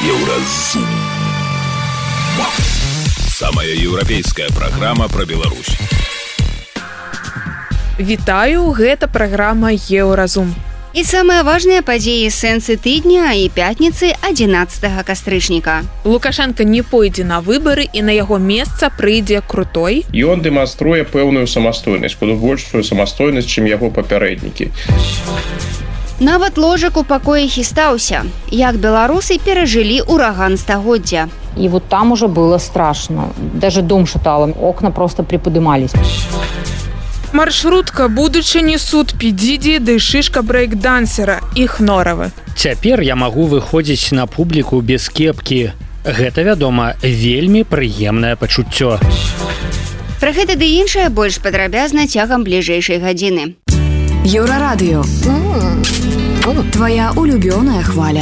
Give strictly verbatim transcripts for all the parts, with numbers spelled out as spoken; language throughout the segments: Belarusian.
Еўразум. Самая еўрапейская праграма пра Беларусь. Вітаю, гэта праграма Еўразум. І самыя важныя падзеі сэнсы тыдня і пятніцы адзінаццатага кастрычніка. Лукашенко не пойдзе на выбары і на яго месца прыйдзе Крутой. Ён дэманструе пэўную самастойнасць, куды большую самастойнасць, чым яго папярэднікі. Нават ложак у пакоі хістаўся, як беларусы перажылі ураган стагоддзя. И вот там уже было страшно. Даже дом шатало, окна просто приподымались. Маршрутка будучыні суд Підзідзі ды шышка брэйк-дансера іх норавы. Цяпер я магу выходзіць на публіку без кепкі. Гэта, вядома, вельмі прыемнае пачуццё. Пра гэта ды іншае больш падрабязна цягам бліжэйшай гадзіны. Еўрарадыё. Твоя улюбёная хваля.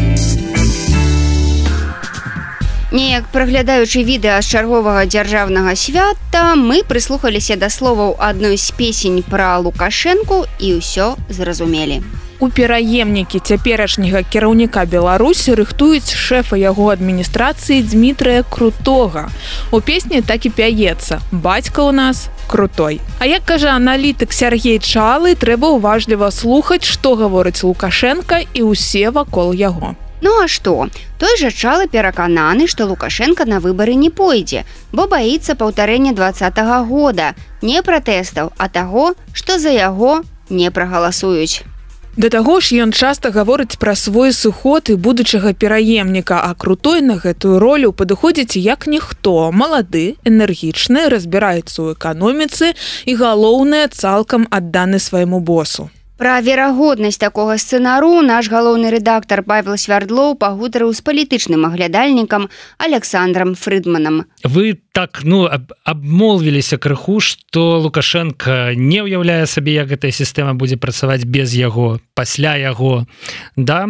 Неяк праглядаючы відэа з чарговага дзяржаўнага свята, мы прыслухаліся да словаў адной з песень пра Лукашэнку і ўсё зразумелі. У пераемнікі цяперашняга кіраўніка Беларусі рыхтуюць шэфа яго адміністрацыі Дмітрыя Крутога. У песні так і пяецца: «Бацька ў нас крутой». А як кажа аналітык Сергей Чалы, трэба уважліва слухаць, што гаворыць Лукашенка і ўсе вакол яго. Ну а што? Той жа Чалы перакананы, што Лукашенка на выбары не пойдзе, бо баіцца паўтарэння дваццатага года, не пратэстаў, а таго, што за яго не прагаласуюць. Да таго ж ён часта гаворыць пра свой сыход і будучага пераемніка, а Крутой на гэтую ролю падыходзіць як ніхто, малады, энергічны, разбіраецца ў эканоміцы і, галоўнае, цалкам адданы свайму босу. Пра верагоднасць такога сцэнару наш галоўны рэдактар Павел Свярдлоў пагутарыў з палітычным аглядальнікам Александром Фрыдманам. Вы так, ну, аб абмолвіліся крыху, што Лукашенко не ўяўляе сабе, як гэтая сістэма будзе працаваць без яго, пасля яго, да?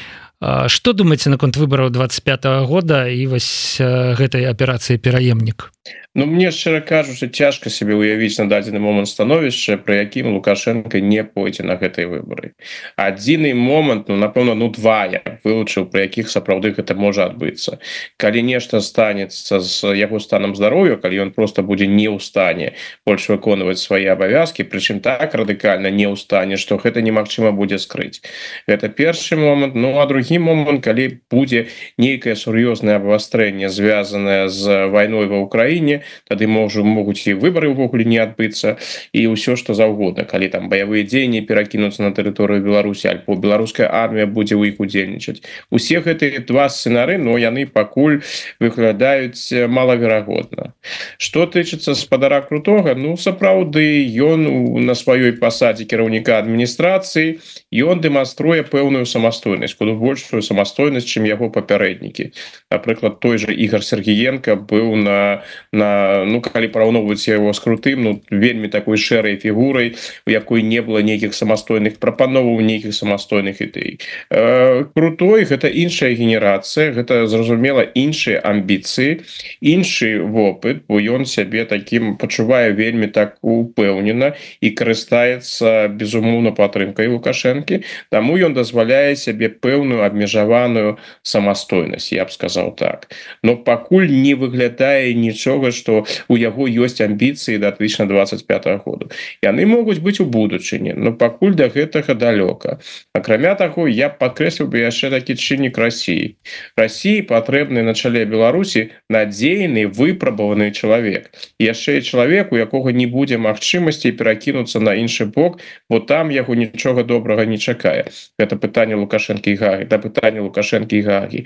Што думаеце наконт выбараў двадцать пятого года і вось гэтай аперацыі пераемнік? Ну, мне, шчыра кажучы, цяжка сабе ўявіць на дадзены момант становішча, пры якім Лукашенко не пойдзе на гэтыя выбары. Адзіны момант, ну, напэўна, ну, два я вылучыў, пры якіх сапраўды гэта можа адбыцца. Калі нешта станецца з яго станам здароўя, калі ён проста будзе не ў стане больш выконваць свае абавязкі, прычым так радыкальна не ў стане, што гэта немагчыма будзе скрыць. Гэта першы момант. Ну, а другі момант, калі будзе нейкае сур'ёзнае абвастрэнне, звязанае з вайной ва Ўкраіне, тады можа могуць і выбары ўвогуле не адбыцца і ўсё што заўгодна, калі там баявыя дзеянні перакінуцца на тэрыторыю Беларусі, альбо беларуская армія будзе ў іх удзельнічаць. Усе гэтыя два сцэнары, но яны пакуль выглядаюць малаверагодна. Што тычыцца спадара Крутога, ну сапраўды ён на сваёй пасадзе кіраўніка адміністрацыі, ён дэманструе пэўную самастойнасць, куды большую самастойнасць, чым яго папярэднікі. Напрыклад, той жа Ігор Сергіенка быў на на ну, калі параўноўваць яго з Крутым, ну, вельмі такой шэрай фігурай, у якой не было нейкіх самастойных прапановаў, нейкіх самастойных ідэй. Э, Крутой гэта іншая генерацыя, гэта, зразумела, іншыя амбіцыі, іншы вопыт, бо ён сябе такім пачувае вельмі так упэўнена і карыстаецца, безумоўна, падтрымкай Лукашэнкі, таму ён дазваляе сябе пэўную абмежаваную самастойнасць, я б сказаў так. Но пакуль не выглядае нічога, што у яго ёсць амбіцыі датычна двадцать пятого году. Яны могуць быць у будучыні, но пакуль да гэтага далёка. Акрамя таго, я падкрэсліў бы яшчэ такі чыннік Расіі. Расіі патрэбны на чале Беларусі надзейны, выпрабаваны чалавек. Яшчэ і чалавек, у якога не будзе магчымасці перакінуцца на іншы бок, бо там яго нічога добрага не чакае. Гэта пытанне Лукашэнкі і Гагі, да пытанне Лукашэнкі і Гагі.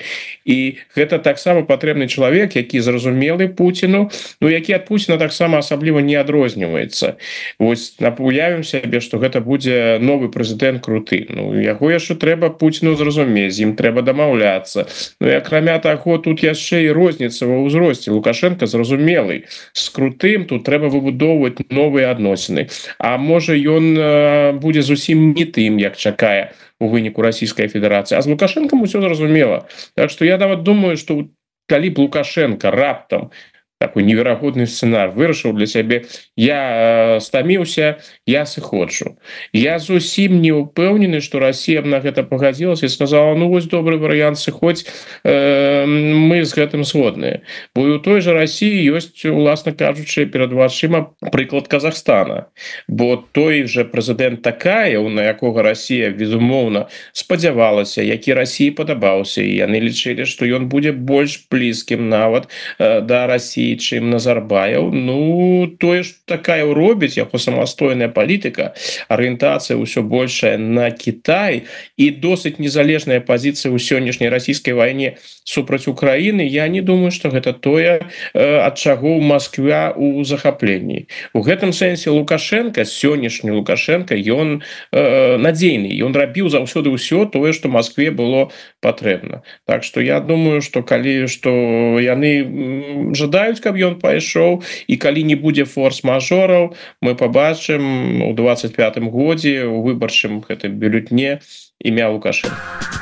І гэта таксама патрэбны чалавек, які зразумелы Пуціну, ну, які ад Пуціна таксама асабліва не адрозніваецца. Вось уявім сябе, што гэта будзе новы прэзідэнт Круты. Ну, яго яшчэ трэба Пуціну зразумець, ім трэба дамаўляцца. Ну, і акрамя таго, тут яшчэ і розніца ва ўзросце. Лукашенко зразумелы. З Крутым тут трэба выбудоўваць новыя адносіны. А можа, ён э, будзе зусім не тым, як чакае у выніку Расійскай Федэрацыі. А з Лукашэнкам усё зразумела. Так што я нават думаю, што калі б Лукашенко раптам такой неверагодны сцэнар, вырашыў для сябе, я стаміўся, я сыходжу. Я зусім не ўпэўнены, што Расія б на гэта пагадзілася і сказала: ну вось добры варыянт, сыходзь, э, мы з гэтым згодныя. Бо і у той жа Расіі ёсць, уласна кажучы, перад вачыма прыклад Казахстана. Бо той жа прэзідэнт Такаеў, на якога Расія, безумоўна, спадзявалася, які Расіі падабаўся, і яны лічылі, што ён будзе больш блізкім нават э, да Расіі, чым Назарбаев. Ну, тое ж Такаеў робіць, яго самастойная палітыка, арыентацыя ўсё большая на Кітай і досыць незалежная пазіцыя ў сённяшняй расійскай вайне супраць Украіны, я не думаю, што гэта тое, ад чаго ў Маскве ў захапленні. У гэтым сэнсе Лукашенко, сённяшні Лукашенко, ён э, надзейны, ён рабіў заўсёды ўсё тое, што Маскве было патрэбна. Так што я думаю, што калі што яны жадаюць, каб ён пайшоў, і калі не будзе форс-мажораў, мы пабачым у двадцать пятым годзе у выбарчым гэтым бюлетне імя Лукашенко.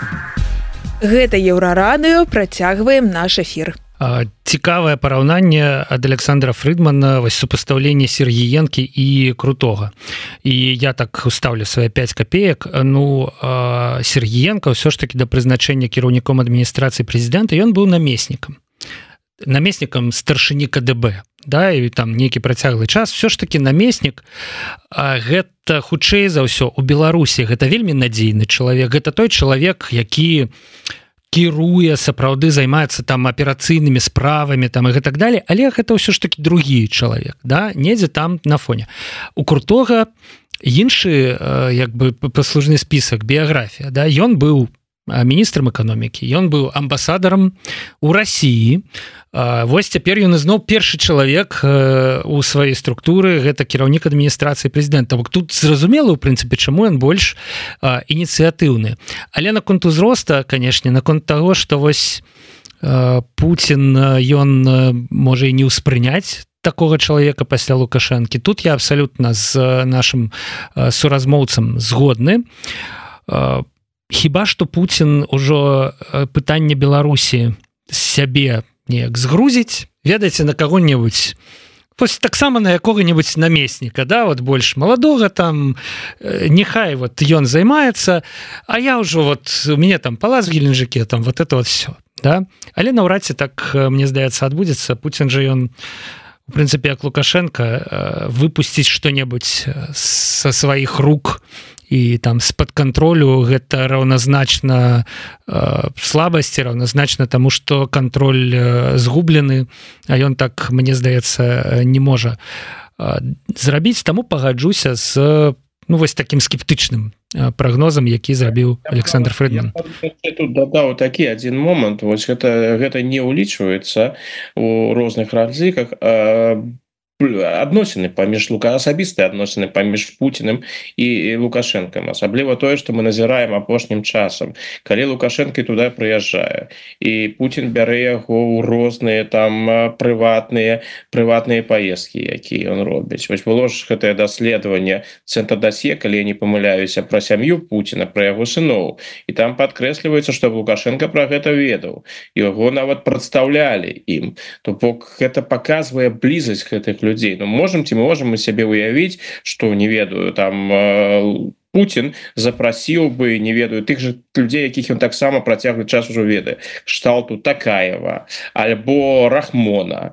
Гэта Еўрарадыё, працягваем наш эфір. Цікавае параўнанне ад Александра Фрыдмана, вось супастаўленне Сергіенкі і Крутога. І я так устаўлю свае пяць капеек. Ну, Сергіенка ўсё ж такі да прызначэння кіраўніком адміністрацыі прэзідэнта ён быў намеснікам. намеснікам старшыні КДБ, да, і там нейкі працяглы час, все ж таки намеснік, а гэта хутчэй за ўсё у Беларусі, гэта вельмі надзейны чалавек, гэта той чалавек, які кіруе, сапраўды займаецца там аперацыйнымі справамі там і гэтак далей, але гэта ўсё ж таки другі чалавек, да, недзе там на фоне. У Крутога іншы як бы паслужны спісак, біяграфія, да, ён быў міністрам эканомікі, ён быў амбасадарам у Расіі. Вось цяпер ён ізноў першы чалавек у сваёй структуры, гэта кіраўнік адміністрацыі прэзідэнта. Тут зразумела, у прынцыпе, чаму ён больш ініцыятыўны. Але наконт узроста, канешне, наконт таго, што вось Пуцін, ён можа і не ўспрыняць такога чалавека пасля Лукашэнкі. Тут я абсалютна з нашым суразмоўцам згодны. Хіба што Пуцін ужо пытанне Беларусі сябе неяк згрузіць, ведаеце, на каго-небудзь, вось таксама на якога-небудзь намесніка, да, вот больш маладога там, няхай вот ён займаецца, а я ўжо вот, у мяне там палац в Геленджике, там вот это вот все, да, але наўрад ці так, мне здаецца, адбудзецца. Пуцін же ён, у прынцыпе, як Лукашенко, выпусціць што-небудзь са сваіх рук і там з-пад кантролю, гэта раўназначна э, слабасці, раўназначна таму, што кантроль э, згублены, а ён так, мне здаецца, не можа э, зрабіць, таму пагаджуся з, ну, вось такім скептычным э, прагнозам, які зрабіў Александр Фрыдман. Я тут дадаў такі адзін момант, вось гэта, гэта не ўлічваецца у розных разліках, а адносіны паміж Лука, асабістыя адносіны паміж Пуціным і Лукашэнкам, асабліва тое, што мы назіраем апошнім часам, калі Лукашэнкі туды прыязджае і Пуцін бярэ яго ў розныя там прыватныя прыватныя паездкі, якія ён робіць. Вось было ж гэтае даследаванне Цэнтра Дасье, калі я не памыляюся, пра сям'ю Пуціна, пра яго сыноў, і там падкрэсліваецца, што Лукашенко пра гэта ведаў, яго нават прадстаўлялі ім. То бок гэта паказвае блізасць гэтых людей. Ну, можем ці можем мы сябе уявіць, што, не ведаю, там э, Пуцін запрасіў бы, не ведаю, тых же людзей, якіх ён таксама працяглы час ужо ведае, кшталту Такаева, альбо Рахмона,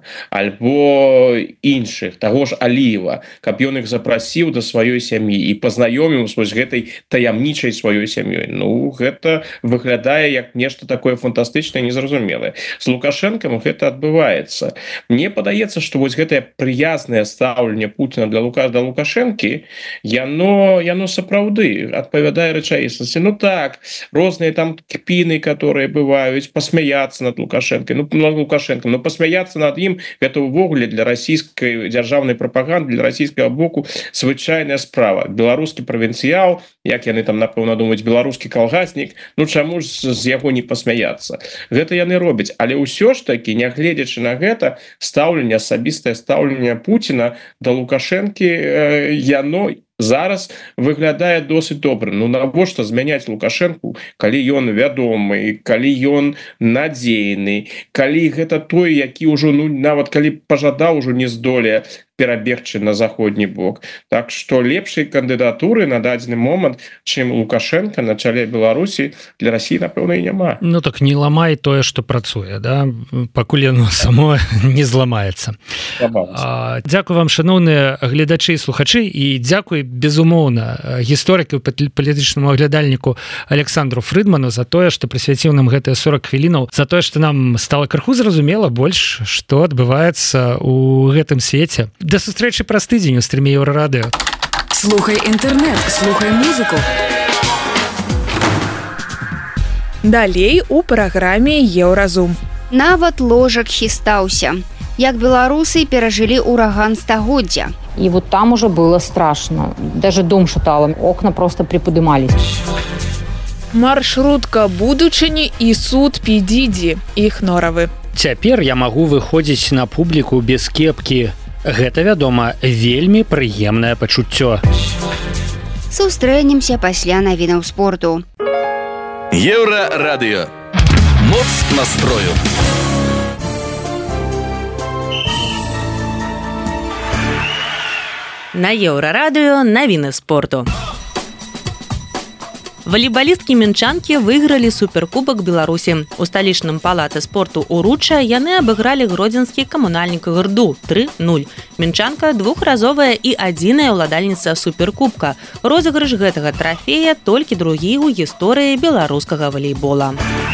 альбо іншых, таго ж Аліева, каб ён іх запрасіў да сваёй сям'і і пазнаёміў з вось гэтай таямнічай сваёй сям'ёй. Ну, гэта выглядае як нешта такое фантастычнае, незразумелае. З Лукашэнкам гэта адбываецца. Мне падаецца, што вось гэтае прыязнае стаўленне Пуціна для Лука да Лукашэнкі, яно, яно сапраўды адпавядае рэчаіснасці. Ну так, розныя там кпіны, которые бываюць, пасмяяцца над Лукашэнкай, ну, над Лукашэнкам, но пасмяяцца над ім, гэта ўвогуле для расійскай дзяржаўнай прапаганды, для расійскага боку звычайная справа. Беларускі правінцыял, як яны там, напэўна, думаюць, беларускі калгаснік, ну чаму ж з яго не пасмяяцца? Гэта яны робяць, але ўсё ж такі, нягледзячы на гэта, стаўленне, асабістае стаўленне Пуціна да Лукашэнкі, яно зараз выглядае досыць добра. Ну навошта змяняць Лукашэнку, калі ён вядомы, калі ён надзейны, калі гэта той, які ўжо ну нават калі пажадаў, ужо не здолее перабегчы на заходні бок. Так што лепшай кандыдатуры на дадзены момант, чым Лукашенко на чале Беларусі, для России, напэўна, і няма. Ну так не ламай тое, што працуе, да? Пакуль яно само не зламаецца. А, дзякую вам, шаноўныя гледачы і слухачы, і дзякуй, безумоўна, гісторыку і палітычнаму аглядальніку Александру Фрыдману за тое, што прысвяціў нам гэтыя сорок хвілінаў, за тое, што нам стала крыху зразумела больш, што адбываецца ў гэтым свеце. До сустрэчы праз тыдзень у стріме Еўрарадыё. Слухай інтэрнэт, слухай музыку. Далей у праграме Еўразум. Нават ложак хістаўся. Як беларусы перажылі ураган стагоддзя. И вот там уже было страшно. Даже дом шатало, окна просто приподымались. Маршрутка будучыні і суд Пі-Дідзі, іх норавы. Цяпер я магу выходзіць на публіку без кепкі. Гэта, вядома, вельмі прыемнае пачуццё. Сустрэнемся пасля навінаў спорту. Еўрарадыё. Моц настрою. На Еўрарадыё навіны спорту. Валейбалісткі мінчанкі выйгралі суперкубак Беларусі. У сталічным палацы спорту «Уручча» яны абыгралі гродзенскі камунальнік «Грду» тры нуль. Мінчанка двухразовая і адзіная ўладальніца суперкубка. Розыгрыш гэтага трафея толькі другі ў гісторыі беларускага валейбола.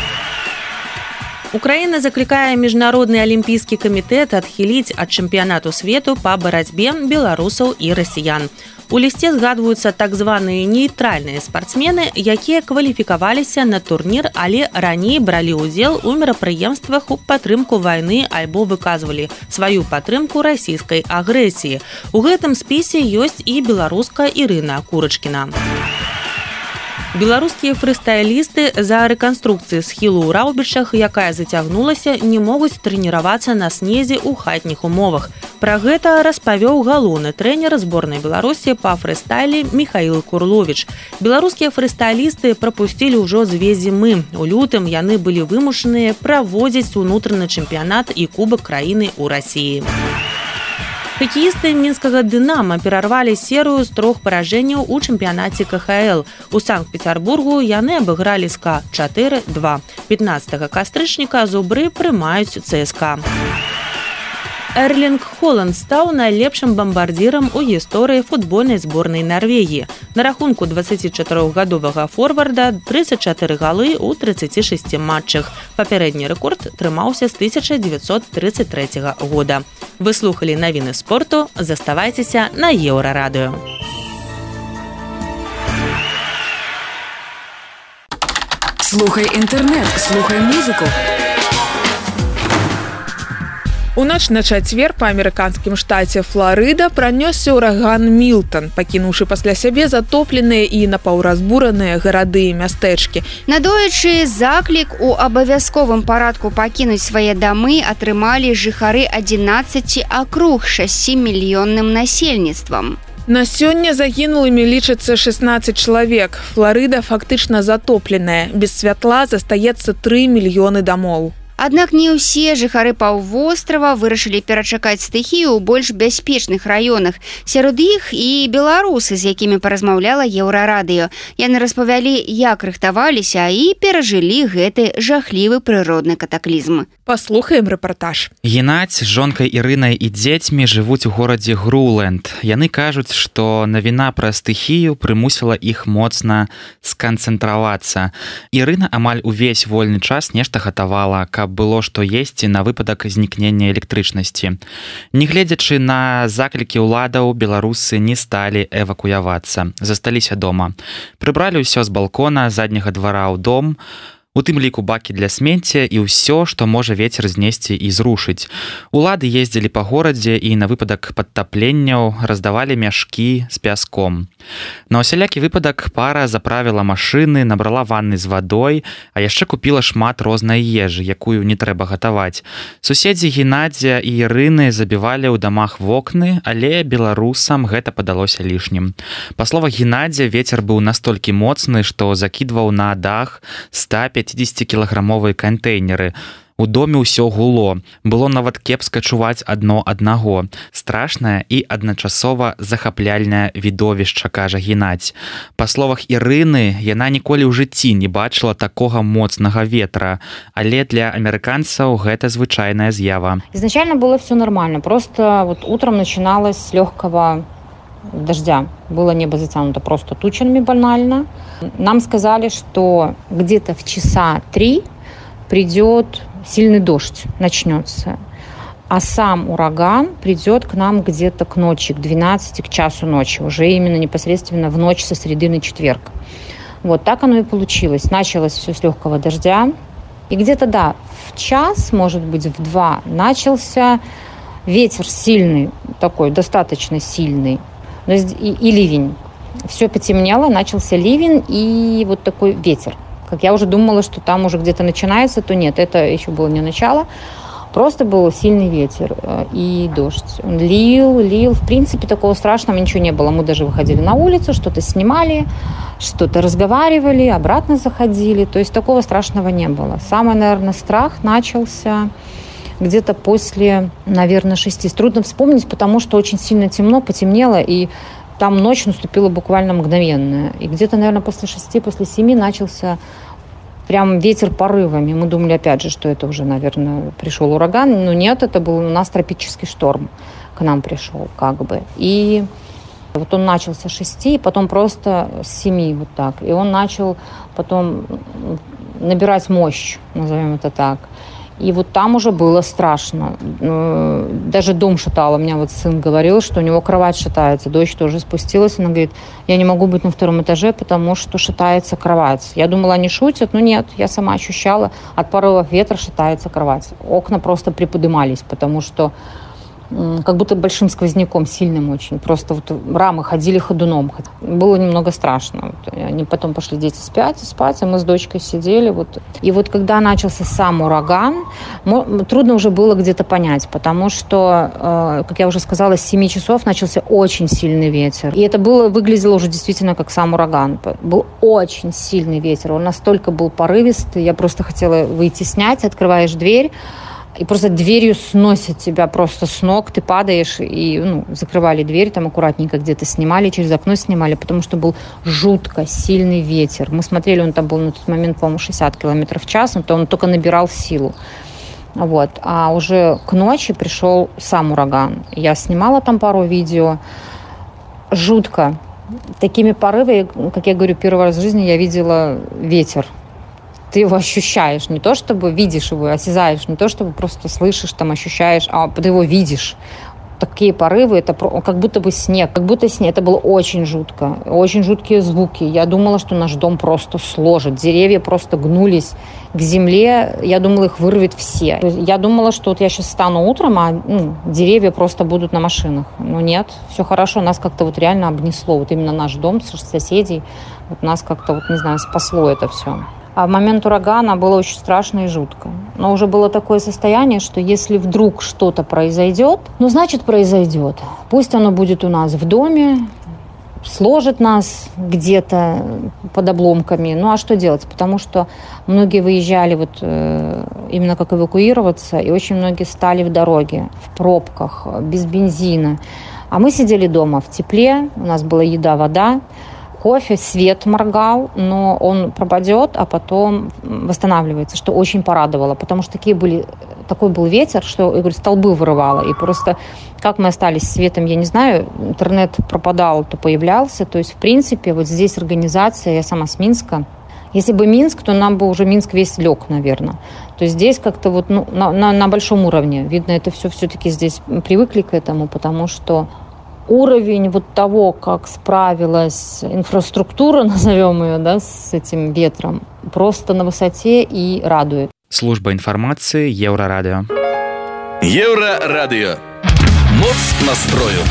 Украіна заклікае міжнародны алімпійскі камітэт адхіліць ад чэмпіянату свету па барацьбе беларусаў і расіян. У лісце згадваюцца так званыя нейтральныя спартсмены, якія кваліфікаваліся на турнір, але раней бралі ўдзел у мерапрыемствах у падтрымку вайны альбо выказвалі сваю падтрымку расійскай агрэсіі. У гэтым спісе ёсць і беларуска Ірына Курачкіна. Беларускія фрыстайлісты за рэканструкцыі схілу ў Раўбічах, якая зацягнулася, не могуць трэніравацца на снезе ў хатніх умовах. Пра гэта распавёў галоўны трэнер зборнай Беларусі па фрыстайле Міхаіл Курловіч. Беларускія фрыстайлісты прапусцілі ўжо дзве зімы. У лютым яны былі вымушаныя праводзіць унутраны чэмпіянат і кубак краіны ў Расіі. Хакеісты мінскага «Дынама» перарвалі серыю з трох паражэнняў у чэмпіянаце ка ха эл. У Санкт-Пецярбургу яны абыгралі СКА чатыры два. пятнаццатага кастрычніка зубры прымаюць цэ эс ка. Эрлінг Холанд стаў найлепшым бамбардзірам у гісторыі футбольнай зборнай Нарвегіі. На рахунку дваццацічатырохгадовага форварда трыццаць чатыры галы ў трыццаці шасці матчах. Папярэдні рэкорд трымаўся з тысяча дзевяцьсот трыццаць трэцяга года. Вы слухалі навіны спорту, заставайцеся на Еўрарадыё. Слухай інтэрнэт, слухай музыку. У ноч на чацвер па амерыканскім штаце Фларыда пранёсся ўраган Мілтан, пакінуўшы пасля сябе затопленыя і напаўразбураныя гарады і мястэчкі. Надоечы заклік у абавязковым парадку пакінуць свае дамы атрымалі жыхары адзінаццаці акруг шасцімільённым насельніцтвам. На сёння загінулымі лічыцца шэснаццаць чалавек. Фларыда фактычна затопленая. Без святла застаецца тры мільёны дамоў. Аднак не ўсе жыхары паўвострава вырашылі перачакаць стыхію ў больш бяспечных раёнах. Сярод іх і беларусы, з якімі паразмаўляла Еўрарадыё. Яны распавялі, як рыхтаваліся і перажылі гэты жахлівы прыродны катаклізм. Паслухаем рэпартаж. Геннадзь з жонкай Ірынай і дзецьмі жывуць у горадзе Груленд. Яны кажуць, што навіна пра стыхію прымусіла іх моцна сканцэнтравацца. Ірына амаль увесь вольны час нешта гатавала, каб было што есці на выпадак знікнення электрычнасці. Нягледзячы на заклікі ўладаў, беларусы не сталі эвакуявацца, засталіся дома. Прыбралі ўсё з балкона задняга двара ў дом, у тым ліку бакі для смецця і ўсё, што можа вецер знесці і зрушыць. Улады ездзілі па горадзе і на выпадак падтапленняў раздавалі мяшкі з пяском. На усялякі выпадак пара заправіла машыны, набрала ванны з вадой, а яшчэ купіла шмат рознай ежы, якую не трэба гатаваць. Суседзі Геннадзя і Ірыны забівалі ў дамах вокны, але беларусам гэта падалося лішнім. Па словах Геннадзя, вецер быў настолькі моцны, што закідваў на дах сто пяцідзесяцікілаграмовыя кантэйнеры. У доме ўсё гуло. Было нават кепска чуваць адно аднаго. Страшнае і адначасова захапляльнае відовішча, кажа Геннадзь. Па словах Ірыны, яна ніколі ў жыцці не бачыла такога моцнага ветра, але для амерыканцаў гэта звычайная з'ява. Изначально было все нормально, просто вот утром начиналось с легкого дождя. Было небо затянуто просто тучами банально. Нам сказали, что где-то в часа три придет сильный дождь, начнется. А сам ураган придет к нам где-то к ночи, к двенадцати, к часу ночи. Уже именно непосредственно в ночь со среды на четверг. Вот так оно и получилось. Началось все с легкого дождя. И где-то, да, в час, может быть, в два начался ветер сильный, такой достаточно сильный. И, и ливень. Все потемнело, начался ливень и вот такой ветер. Как я уже думала, что там уже где-то начинается, то нет, это еще было не начало. Просто был сильный ветер и дождь. Он лил, лил. В принципе, такого страшного ничего не было. Мы даже выходили на улицу, что-то снимали, что-то разговаривали, обратно заходили. То есть такого страшного не было. Самый, наверное, страх начался где-то после, наверное, шести. Трудно вспомнить, потому что очень сильно темно, потемнело, и там ночь наступила буквально мгновенная. И где-то, наверное, после шести, после семи начался прям ветер порывами. Мы думали, опять же, что это уже, наверное, пришел ураган. Но нет, это был у нас тропический шторм к нам пришел, как бы. И вот он начался с шести, потом просто с семи вот так. И он начал потом набирать мощь, назовем это так. И вот там уже было страшно. Даже дом шатало. У меня вот сын говорил, что у него кровать шатается. Дочь тоже спустилась. Она говорит, я не могу быть на втором этаже, потому что шатается кровать. Я думала, они шутят, но нет. Я сама ощущала, от порывов ветра шатается кровать. Окна просто приподнимались, потому что как будто большим сквозняком, сильным очень. Просто вот рамы ходили ходуном. Было немного страшно. Вот они потом пошли дети спать, спать, а мы с дочкой сидели. Вот. И вот когда начался сам ураган, трудно уже было где-то понять, потому что, как я уже сказала, с семи часов начался очень сильный ветер. И это было, выглядело уже действительно как сам ураган. Был очень сильный ветер. Он настолько был порывистый. Я просто хотела выйти снять. Открываешь дверь, и просто дверью сносит тебя просто с ног, ты падаешь, и ну, закрывали дверь, там аккуратненько где-то снимали, через окно снимали, потому что был жутко сильный ветер. Мы смотрели, он там был на тот момент, по-моему, шестьдесят километров в час, но то он только набирал силу. Вот. А уже к ночи пришел сам ураган. Я снимала там пару видео. Жутко. Такими порывами, как я говорю, первый раз в жизни я видела ветер. Ты его ощущаешь, не то чтобы видишь его, осязаешь, не то чтобы просто слышишь, там ощущаешь, а ты его видишь. Такие порывы, это как будто бы снег, как будто снег. Это было очень жутко, очень жуткие звуки. Я думала, что наш дом просто сложит. Деревья просто гнулись к земле. Я думала, их вырвет все. Я думала, что вот я сейчас встану утром, а ну, деревья просто будут на машинах. Но нет, все хорошо. Нас как-то вот реально обнесло. Вот именно наш дом, соседей. Вот нас как-то, вот не знаю, спасло это все. А в момент урагана было очень страшно и жутко. Но уже было такое состояние, что если вдруг что-то произойдет, ну, значит, произойдет. Пусть оно будет у нас в доме, сложит нас где-то под обломками. Ну, а что делать? Потому что многие выезжали вот э, именно как эвакуироваться, и очень многие стали в дороге, в пробках, без бензина. А мы сидели дома в тепле, у нас была еда, вода, кофе, свет моргал, но он пропадет, а потом восстанавливается, что очень порадовало, потому что такие были, такой был ветер, что, я говорю, столбы вырывало, и просто как мы остались с светом, я не знаю, интернет пропадал, то появлялся, то есть, в принципе, вот здесь организация, я сама с Минска, если бы Минск, то нам бы уже Минск весь лег, наверное. То есть здесь как-то вот ну, на, на, на большом уровне, видно, это все все-таки здесь привыкли к этому, потому что уровень вот того, как справилась инфраструктура, назовем ее, да, с этим ветром, просто на высоте и радует. Служба информации Еврорадио. Еврорадио. Моц настрою.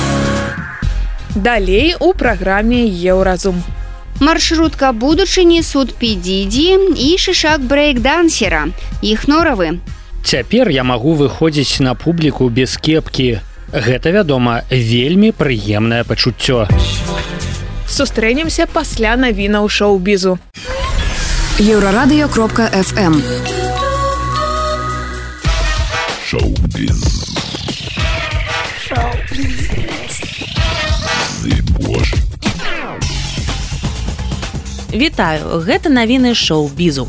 Далей у праграме Еўразум. Маршрутка будучыні суд Пі-Дідзі і шышак брэйк-дансера. Іх норавы. Цяпер я магу выходзіць на публіку без кепкі. Гэта, вядома, вельмі прыемнае пачуццё. Сустрэнемся пасля навінаў шоу-бізу. Еврорадио кропка эф эм. Шоу-біз. Шоу-біз. Вітаю, гэта навіны шоу-бізу.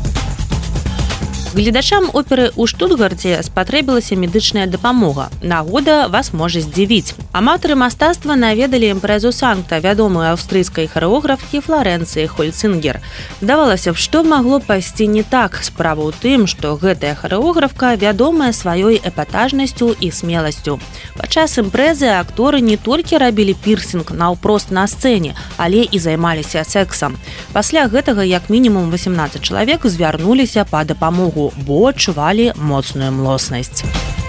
Гледачам оперы ў Штутгарце спатрэбілася медычная дапамога. Нагода вас можа здзівіць. Аматары мастацтва наведалі імпрэзу Санкта вядомай аўстрыйскай харэографкі Флорэнцыі Хольцингер. Здавалася б, што магло пайсці не так. Справа ў тым, што гэтая харэографка вядомая сваёй эпатажнасцю і смеласцю. Падчас імпрэзы акторы не толькі рабілі пірсінг наўпрост на сцэне, але і займаліся сексам. Пасля гэтага як мінімум васемнаццаць чалавек звярнуліся па дапамогу, бо адчувалі моцную млоснасць.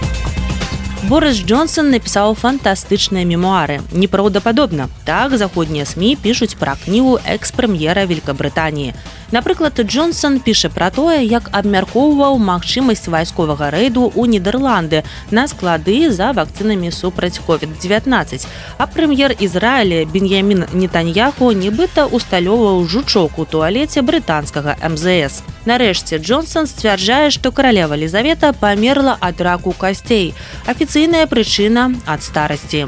Борис Джонсон напісаў фантастычныя мемуары. Непраўдападобна. Так заходнія СМІ пішуць пра кнігу экс-прэм'ера Великабрытаніі. Напрыклад, Джонсон піша пра тое, як абмяркоўваў магчымасць вайсковага рэйду ў Нідерланды на склады за вакцынамі супраць ковід дзевятнаццаць. А прэм'ер Ізраіля Беньямін Нетаньяху нібыта усталёўваў жучок у туалеце брытанскага эм зэ эс. Нарэшце, Джонсон сцвярджае, што каралева Лізавета памерла ад раку касцей. Афіцыйная прычына ад старасці.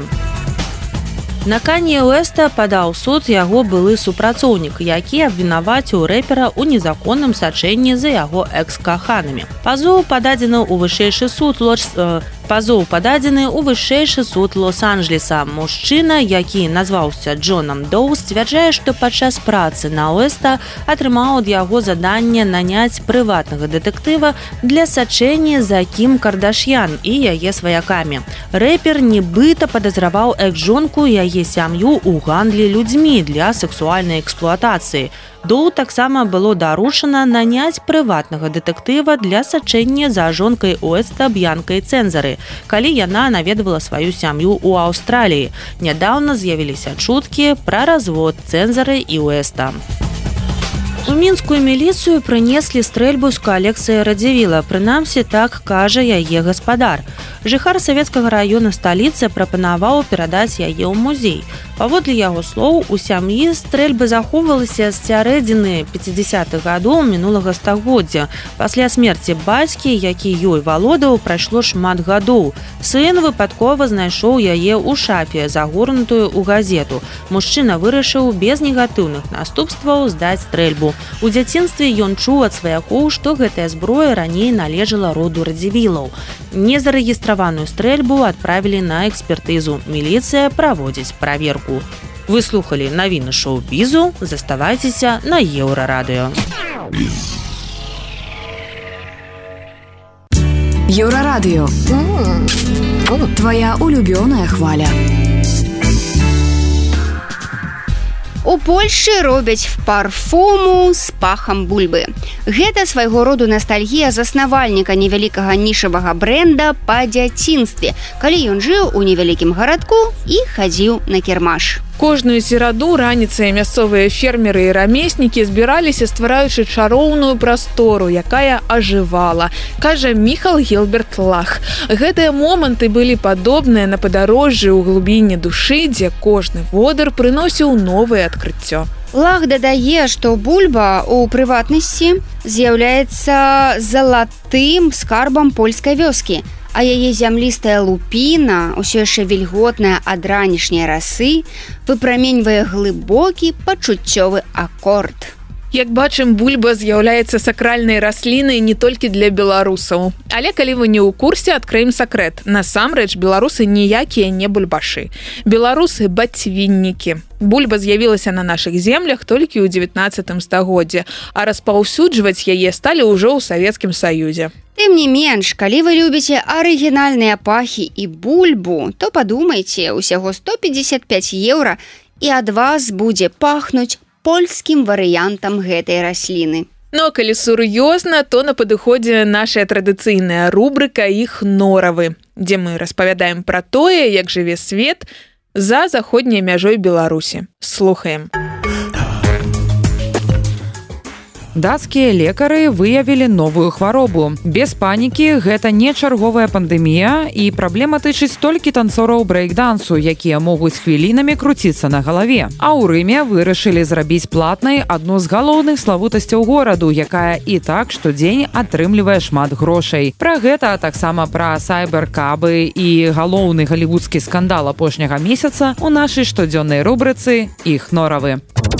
На Канье Уэста падаў суд яго былы супрацоўнік, які абвінаваціў рэпера ў незаконным сачэнні за яго экс-каханамі. Пазоў пададзены ў вышэйшы суд Лос... Пазоў пададзены ў вышэйшы суд Лос-Анджелеса. Мужчына, які назваўся Джонам Доу, сцвярджае, што падчас працы на Уэста атрымаў ад яго заданне наняць прыватнага дэтэктыва для сачэння за Кім Кардашьян і яе сваякамі. Рэпер нібыта падазраваў экс-жонку яе сям'ю ў гандлі людзьмі для сексуальнай эксплуатацыі. Доу таксама было даручана наняць прыватнага дэтэктыва для сачэння за жонкай Уэста Б'янкай Цэнзары, калі яна наведвала сваю сям'ю ў Аўстраліі. Нядаўна з'явіліся чуткі пра развод Цэнзары і Уэста. У мінскую міліцыю прынеслі стрэльбу з калекцыі Радзівіла, прынамсі так кажа яе гаспадар. Жыхар савецкага раёна сталіцы прапанаваў перадаць яе ў музей. Паводле яго слоў, у сям'і стрэльба захоўвалася з сярэдзіны пяцідзясятых гадоў минулага стагоддзя. Пасля смерці бацькі, які ёй валодаў, прайшло шмат гадоў. Сын выпадкова знайшоў яе ў шафе, загорнутую ў газету. Мужчына вырашыў без негатыўных наступстваў здаць стрэльбу. У дзяцінстве ён чуў ад сваякоў, што гэтая зброя раней належала роду Радзівілаў. Незарэгістраваную стрэльбу адправілі на экспертызу. Міліцыя праводзіць праверку. Вы слухалі навіны шоу-бізу, заставайцеся на Еўрарадыё. Еўрарадыё. Твоя улюбёная хваля. У Польшчы робяць парфуму з пахам бульбы. Гэта свайго роду настальгія заснавальніка невялікага нішавага брэнда па дзяцінстве, калі ён жыў у невялікім гарадку і хадзіў на кірмаш. Кожную сераду раніцай мясцовыя фермеры і рамеснікі збіраліся, ствараючы чароўную прастору, якая ажывала, кажа Міхал Гілберт Лах. Гэтыя моманты былі падобныя на падарожжы ў глубіне душы, дзе кожны водар прыносіў новае адкрыццё. Лах дадае, што бульба, у прыватнасці, з'яўляецца залатым скарбам польскай вёскі, а яе зямлістая лупіна, усё яшчэ вільготная ад ранішняй расы, выпраменьвае глыбокі пачуццёвы акорд. Як бачым, бульба з'яўляецца сакральнай раслінай не толькі для беларусаў. Але калі вы не ў курсе, адкрыем сакрэт. Насамрэч, беларусы ніякія не бульбашы. Беларусы бацьвіннікі. Бульба з'явілася на нашых землях толькі ў дзевятнаццатым стагоддзі, а распаўсюджваць яе сталі ўжо ў Савецкім Саюзе. Тым не менш, калі вы любіце арыгінальныя пахі і бульбу, то падумайце, усяго сто пятьдесят пять еўра і ад вас будзе пахнуць польскім варыянтам гэтай расліны. Но калі сур'ёзна, то на падыходзе наша традыцыйная рубрыка «Іх норавы», дзе мы распавядаем пра тое, як жыве свет за заходняй мяжой Беларусі. Слухаем. Дацкія лекары выявілі новую хваробу. Без панікі, гэта не чарговая пандэмія, і праблема тычыць толькі танцораў брэйк-дансу, якія могуць хвілінамі круціцца на галаве. А ў Рыме вырашылі зрабіць платнай адну з галоўных славутасцяў гораду, якая і так штодзень атрымлівае шмат грошай. Пра гэта, а таксама пра сайбер-кабы і галоўны галівудскі скандал апошняга месяца у нашай штодзённай рубрыцы «Іх норавы».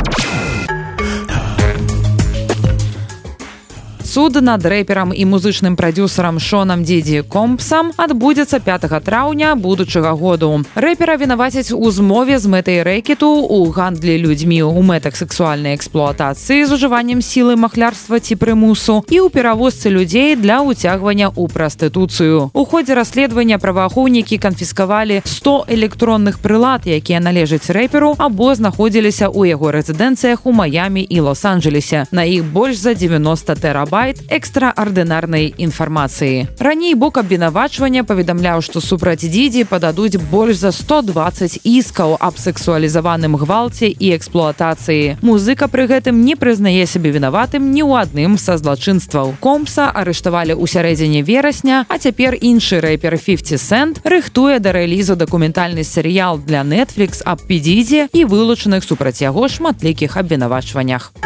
Суд над рэперам і музычным прадюсерам Шонам Дидзі Компсам адбудзецца пятага траўня будучага году. Рэпера вінавацяць у змове з мэтай рэкету, у гандлі людзьмі ў мэтах сексуальнай эксплуатацыі з ужываннем сілы, махлярства ці прымусу і ў перавозцы людзей для ўцягвання ў прастытуцыю. У ходзе расследавання праваахоўнікі канфіскавалі сто электронных прылад, якія належаць рэперу або знаходзіліся ў яго рэзідэнцыях у Маямі і Лос-Анджелесе. На іх больш за девяносто тэрабайт экстраардынарнай інфармацыі. Раней бок абвінавачвання паведамляў, што супраць Дидзі пададуць больш за сто двадцать іскаў аб сексуалізаваным гвалце і эксплуатацыі. Музыка пры гэтым не прызнае сябе вінаватым ні ў адным са злачынстваў. Компса арыштавалі ў сярэдзіне верасня, а цяпер іншы рэпер фіфці Сент рыхтуе да рэлізу дакументальны серыял для Netflix аб Пі Дидзі і вылучаных супраць яго шматлікіх абвінавачваннях.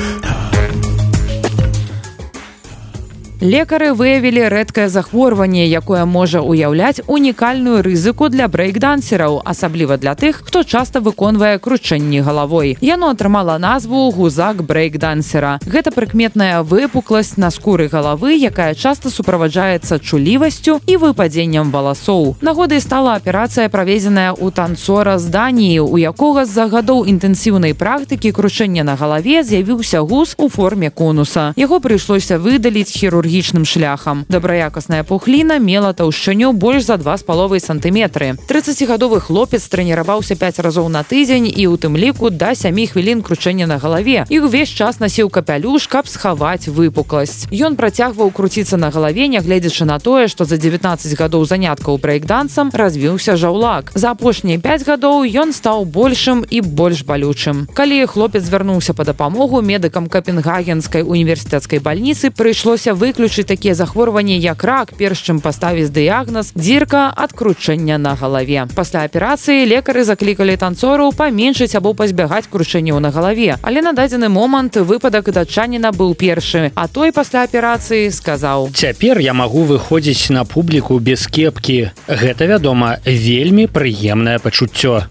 Лекары выявілі рэдкае захворванне, якое можа ўяўляць унікальную рызыку для брэйк-дансераў, асабліва для тых, хто часта выконвае кручэнні галавой. Яно атрымала назву гузак брэйк-дансера. Гэта прыкметная выпукласць на скуры галавы, якая часта суправаджаецца чулівасцю і выпадзеннем валасоў. Нагодай стала аперацыя, праведзеная ў танцора з Даніі, у якога з-за гадоў інтэнсіўнай практыкі кручэння на галаве з'явіўся гуз у форме конуса. Яго прыйшлося выдаліць хірургічным шляхам. Добраякасная пухліна мела таўшчыню больш за два з паловай сантыметры. трыццацігадовы хлопец трэніраваўся пяць разоў на тыдзень і ў тым ліку да сямі хвілін кручэння на галаве. І ўвесь час насіў капялюш, каб схаваць выпукласць. Ён працягваў круціцца на галаве, нягледзячы на тое, што за дзевятнаццаць гадоў заняткаў брэйк-дансам развіўся жаўлак. За апошнія пяць гадоў ён стаў большым і больш балючым. Калі хлопец звярнуўся па дапамогу медыкам Капенгагенскай універсітэцкай бальніцы, прыйшлося выключыць такія захворванні, як рак, перш чым паставіць дыягназ дзірка ад кручэння на галаве. Пасля аперацыі лекары заклікалі танцораў паменшыць або пазбягаць кручэнняў на галаве. Але на дадзены момант выпадак датчаніна быў першы, а той пасля аперацыі сказаў: «Цяпер я магу выходзіць на публіку без кепкі. Гэта, вядома, вельмі прыемнае пачуццё».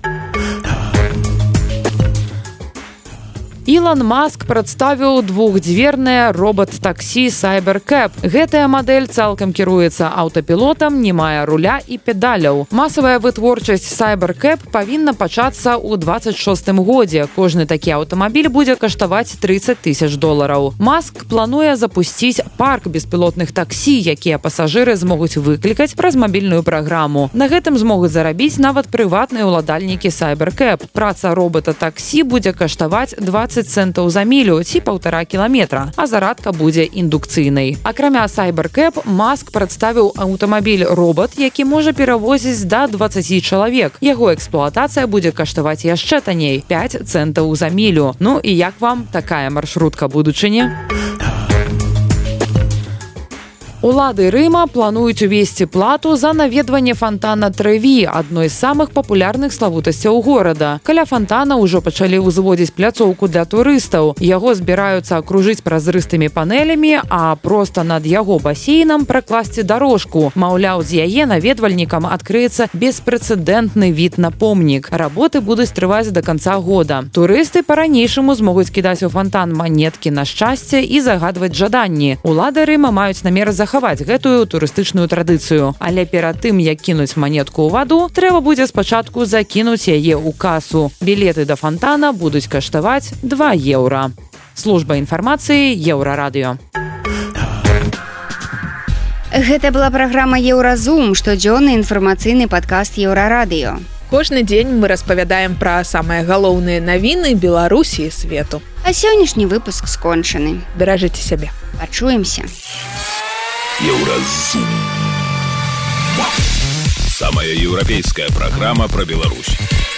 Ілон Маск прадставіў двухдзвернае робот-таксі Cybercab. Гэтая мадэль цалкам кіруецца аўтапілотам, не мае руля і педаляў. Масавая вытворчасць Cybercab павінна пачацца ў двадцать шостым годзе. Кожны такі аўтамабіль будзе каштаваць тридцать тысяч долараў. Маск плануе запусціць парк беспілотных таксі, якія пасажыры змогуць выклікаць праз мабільную праграму. На гэтым змогуць зарабіць нават прыватныя ўладальнікі Cybercab. Праца робота-таксі будзе каштаваць двадцать центаў за мілю ці паўтара кіламетра, а зарадка будзе індукцыйнай. Акрамя Cybercab, Маск прадставіў аўтамабіль-робот, які можа перавозіць да дваццаці чалавек. Яго эксплуатацыя будзе каштаваць яшчэ танней – пяць центаў за мілю. Ну і як вам такая маршрутка будучыні? Улады Рыма плануюць увесці плату за наведванне фонтана Трэві, адной з самых папулярных славутасцяў горада. Каля фонтана ўжо пачалі ўзводзіць пляцоўку для турыстаў. Яго збіраюцца акружыць празрыстымі панелямі, а проста над яго басейнам пракласці дарожку. Маўляў, з яе наведвальнікам адкрыецца беспрэцэдэнтны від на помнік. Работы будуць трываць да канца года. Турысты па-ранейшаму змогуць кідаць у фонтан манеткі на шчасце і загадваць жаданні. Улады Рыма маюць намер захаваць захаваць гэтую турыстычную традыцыю. Але перад тым, як кінуць манетку ў ваду, трэба будзе спачатку закінуць яе ў касу. Білеты да фонтана будуць каштаваць два еўра. Служба інфармацыі Еўрарадыё. Гэта была праграма Еўразум, штодзённы інфармацыйны падкаст Еўрарадыё. Кожны дзень мы распавядаем пра самыя галоўныя навіны Беларусі і свету. А сённяшні выпуск скончаны. Беражыце сябе. Пачуемся. Еўразум. Самая еўрапейская праграма пра Беларусь.